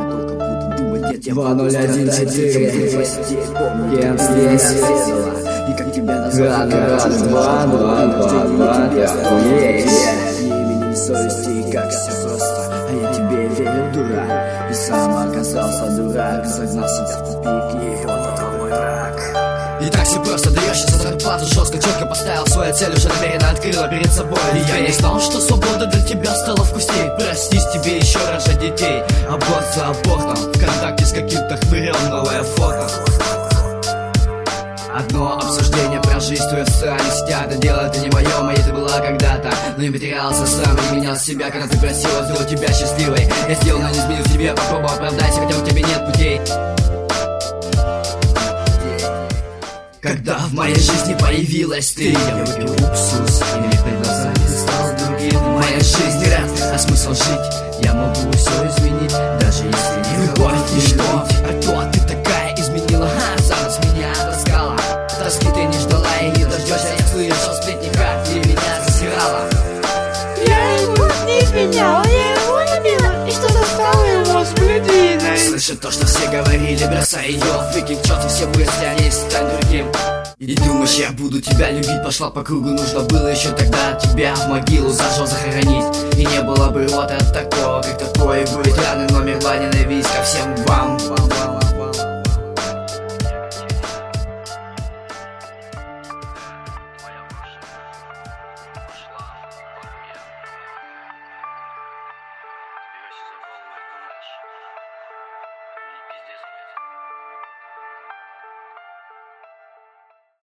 2014 Кем здесь весело? И как тебя назвать? Раз, два, есть. Имени и совести, как все просто. А я тебе верил, дурак. И сам оказался дурак. Загнал себя в тупик, и вот он мой враг. И так все просто, даешься за зарплату жестко, четко поставил свою цель, уже намеренно открыла перед собой. И я не знал, что свобода для тебя стала вкусней. Простись тебе еще рожать детей. Аборт за абортом, в контакте с каким-то хмырем, новое фото. Одно обсуждение про жизнь, твою социальную сеть. Это дело, это не мое, моей ты была когда-то. Но не потерялся сам и менял себя, когда ты просила сделать тебя счастливой. Я сделал, но не изменил тебе, попробовал оправдать, хотя у тебя нет путей. Когда в моей жизни появилась ты, я выпил уксус, и на миг перед глазами стал другим. Моя жизнь рад, а смысл жить? Я могу все изменить, даже если не любовь, и что? А то ты такая изменила, за ночь меня таскала. Тоски ты не ждала и не дождешься, я слышал сплетни, как ты меня засирала. Я его не изменяла, я его любила, и что-то стало его с блюдиной. Слышит то, что все говорили, бросай ее, выкинь к черту все мысли, о ней стань другим. И думаешь, я буду тебя любить, пошла по кругу, нужно было еще тогда тебя в могилу зажжёт захоронить. И не было бы вот от такого, как такое будет раны номер 2, ненависть ко всем вам.